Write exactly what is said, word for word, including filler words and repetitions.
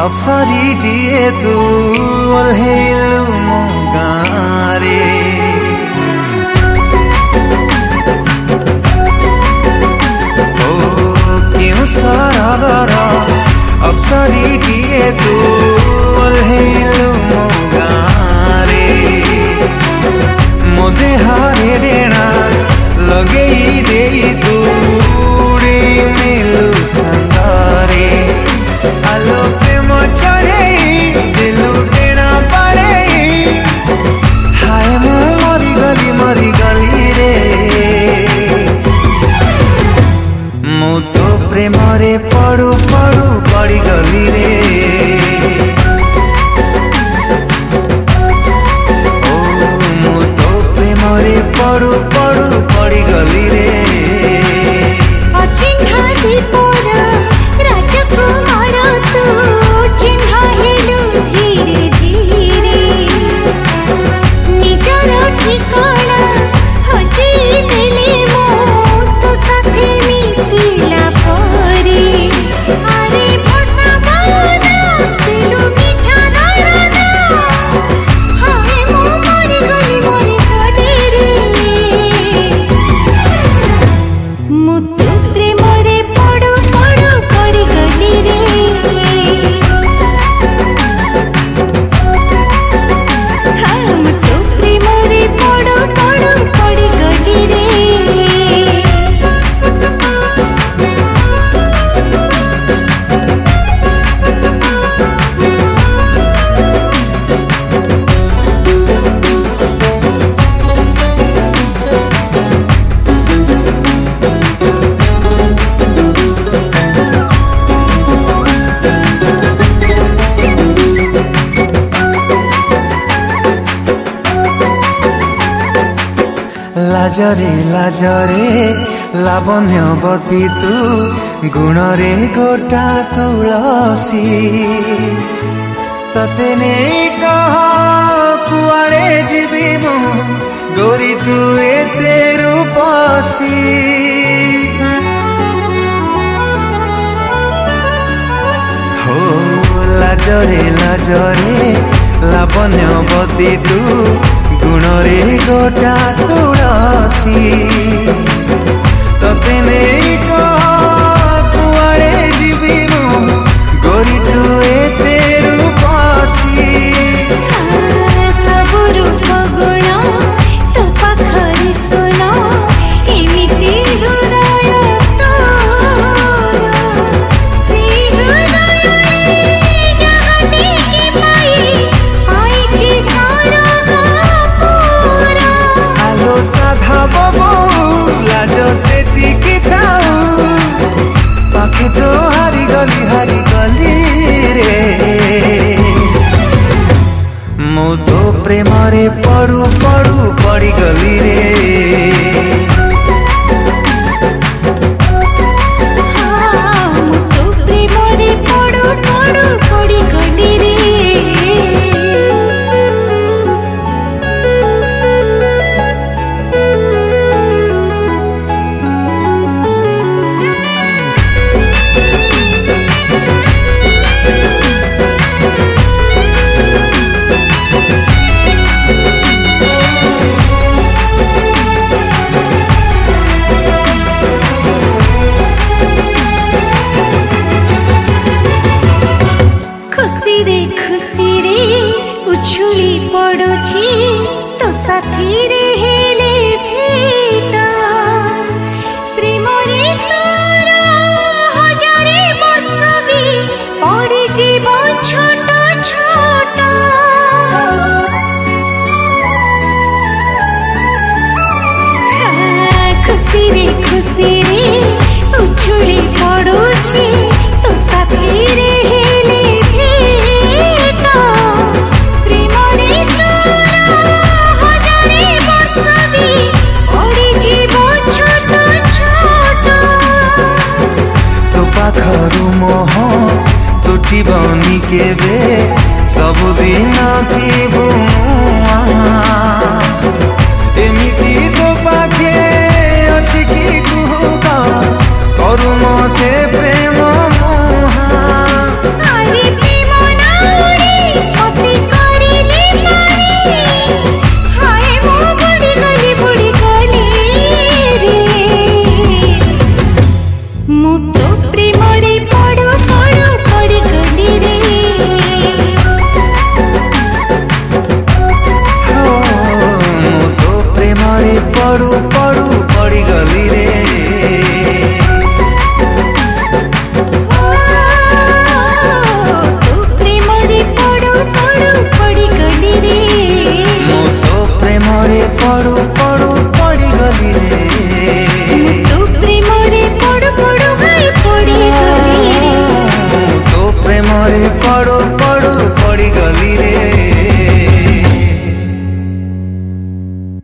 अप्सरी दिए तू ओल्हेलु मो गारे ओ क्यों सरगर अप्सरी दिए तू ओल्हेलु मो गारे मो देहरे डेणा लगेई देई तू उड़े मेलु संगारे आलो प्रेम चढ़े दिलु डेणा पड़े हाय मु मरी गली मरी गली रे मु तो प्रेम रे पड़ू पड़ू पड़ी गली रे पड़ू पड़ू पड़ी गली रे अचिन्हा दीपोरा राजकुमार तू चिन्हा हेलु धीरे धीरे निजर ठिकाना हजी देले मो तो साथे मिसिला परे अरे भसा बाना दिलु मिठा दरदा हाय मो मरी गली मरी गली मुतु प्रेम रे पड़ू पड़ू पड़ी गली रे हाँ मुतु प्रेम रे पड़ू पड़ू पड़ी गली रे लाजरे लाजरे लावण्यवती तू गुणरे गोटा तुलसी तते नहीं कह कुआड़े जीवी मु गोरी तू एते रूपसी हो लाजरे लाजरे लावण्यवती तू गुणरे गोटा तुलसी तते नहीं कह कुआड़े जीवी मु गोरी तू एते रूपसी सब रूप गुण तो पाखरी सुन एमिति हृदय तोर से हृदय जहाँ देखे पाई आईची सरग पूरा आलो साधा बबू लाज से तिकी थाऊ पाखे तो हारी गली हारी गली रे मु तो प्रेम रे पड़ू पड़ू पड़ी गली रे हाँ मुतु प्रेम रे पड़ू पड़ू पड़ी गली रे खुशी रे खुशी रे उछुली पड़ुची तो साथी रे हेले भेटा प्रेम रे तोर हजारे वर्ष भी पड़ी जीव छोट छोट खुशी रे खुशी रे उछुली पड़ुची तो साथी रे हेले भेटा प्रेम रे तोर हजारे वर्ष भी पड़ी जीव छोट छोट तो पाखरु मोह तुटिबनी केबे सबुदिन थिबु एमिति तो पाखे अछि कि कुहुका करू मते प्रेम मोहा अरे प्रेम ପଡୁ ପଡୁ